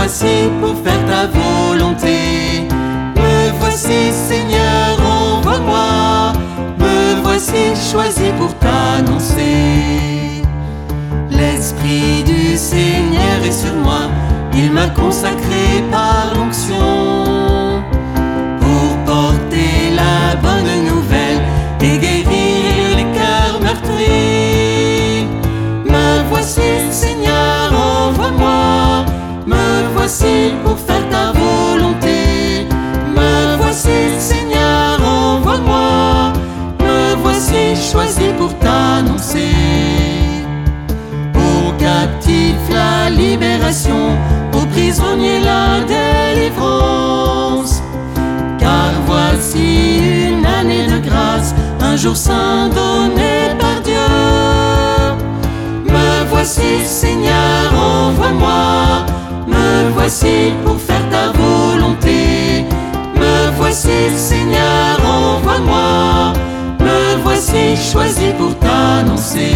voici pour faire ta volonté. Me voici, Seigneur, envoie-moi. Me voici choisi pour t'annoncer. L'Esprit du Seigneur est sur moi. Il m'a consacré par l'onction pour porter la bonne nouvelle et guérir les cœurs meurtris. Me voici, Seigneur, envoie-moi. Me voici pour faire ta volonté. Me voici, Seigneur, envoie-moi. Me voici choisi pour t'annoncer. Aux captifs la libération, aux prisonniers la délivrance. Car voici une année de grâce, un jour saint donné par Dieu. Me voici, Seigneur, envoie-moi. Me voici pour faire ta volonté. Me voici, Seigneur, envoie-moi. Me voici choisi pour t'annoncer.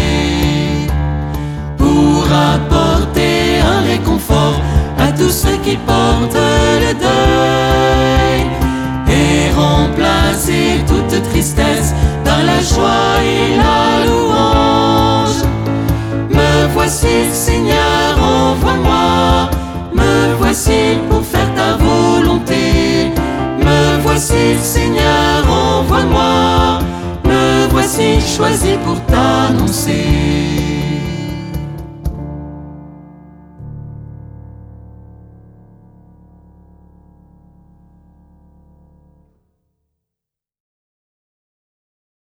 Pour apporter un réconfort à tous ceux qui portent le deuil et remplacer toute tristesse par la joie et la louange. Me voici, Seigneur, envoie-moi. Me voici pour faire ta volonté. Me voici, Seigneur, envoie-moi. Me voici choisi pour t'annoncer.